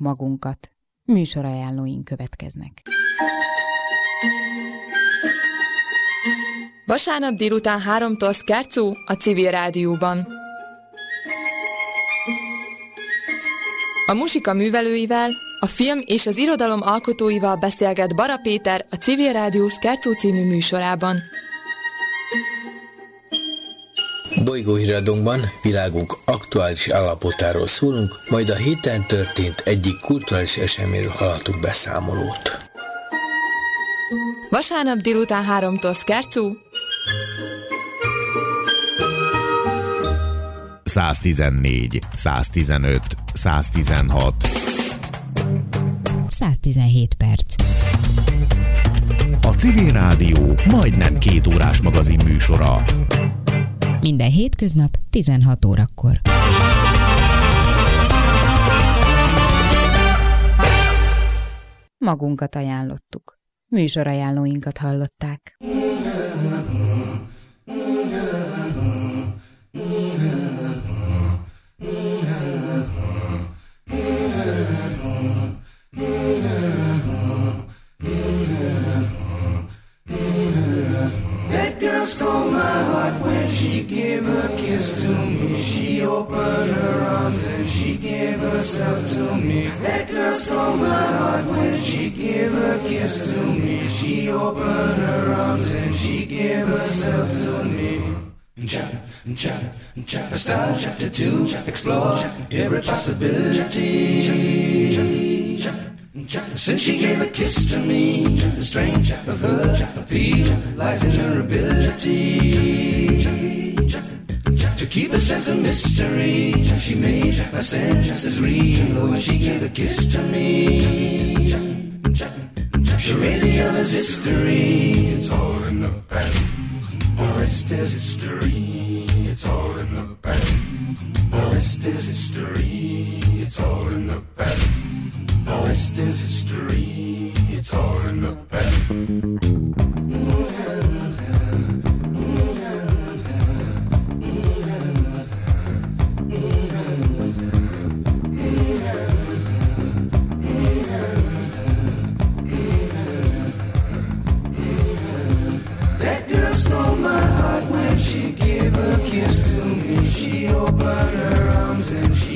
magunkat. Műsorajánlóink következnek. Vasárnap délután 3-tól Scherzo a Civil Rádióban. A muzsika művelőivel, a film és az irodalom alkotóival beszélget Bara Péter a Civil Rádió Scherzo című műsorában. Bolygóhíradónkban világunk aktuális állapotáról szólunk, majd a héten történt egyik kulturális eseményről hallhatunk beszámolót. Vasárnap délután 3-tól Scherzo. 114, 115, 116. 117 perc. A Civil Rádió majdnem 2 órás magazin műsora. Minden hétköznap 16 órakor. Magunkat ajánlottuk. Műsorajánlóinkat hallották. Stole my heart when she gave her kiss to me. She opened her arms and she gave herself to me. That girl stole my heart when she gave her kiss to me. She opened her arms and she gave herself to me. Start chapter 2, explore every possibility. Since she gave a kiss to me, the strength of her appeal lies in her ability to keep a sense of mystery. She made my senses real when she gave a kiss to me. She made the others history. It's all in the past. The rest is history. It's all in the past. The rest is history. It's all in the past. The rest is history. It's all in the past.